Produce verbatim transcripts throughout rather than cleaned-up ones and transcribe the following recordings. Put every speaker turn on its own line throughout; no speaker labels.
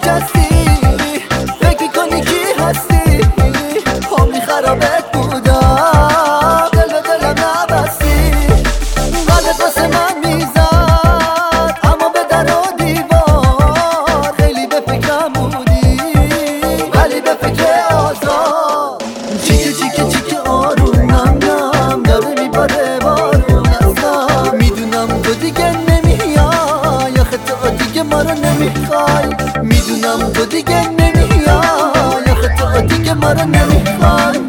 شکستی، فکر میکنی کی هستی، حامی خرابت بودم، دل به دلم نبستی. قلبت واسه من میزد اما به در و دیوار، خیلی به فکرم بودی ولی به فکر آزار. چیکه چیکه چیکه آرومم نم داره میباره بارون ازم، میدونم تو دیگه نمیای، آخه تو دیگه ما رو نمیخوای. میدونم تو دیگه نمیای، آخه تو دیگه ما رو نمیخوای.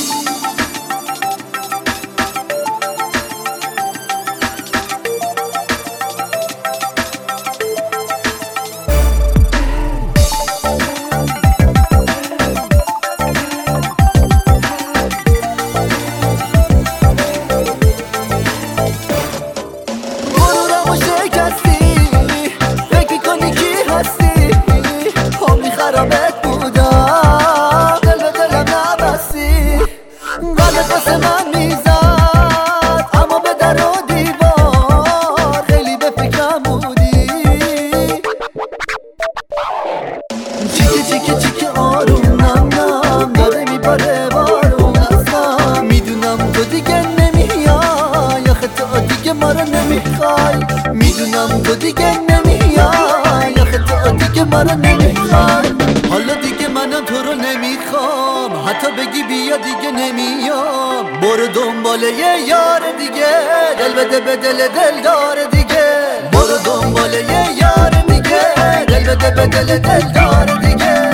خرابت بودم، دل به دلم نبستی. قلبت واسه من میزد اما به در و دیوار، خیلی به فکرم بودی. چیکه چیکه چیکه آرومم نم داره میباره بارون ازم، میدونم تو دیگه نمیای، آخه تو دیگه ما رو نمیخوای. میدونم تو دیگه نمیای، آخه تو دیگه ما رو نمیخوای. حالا دیگه منم تو رو نمیخوام، حتی بگی بیا دیگه نمیام. برو دنبال یه یار دیگه، دل بده به دل دلدار دیگه. برو دنبال یه یار دیگه، دل بده به دل دلدار دیگه.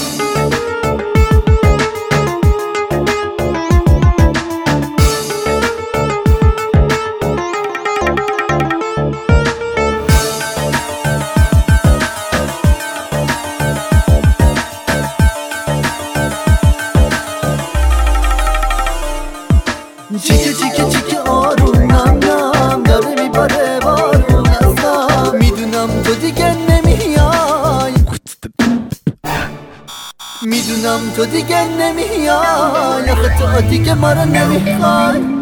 چیکه چیکه چیکه آرومم نم داره میباره بارون ازم، میدونم تو دیگه نمیای، میدونم تو دیگه نمیای، آخه تو دیگه ما رو نمیخوای.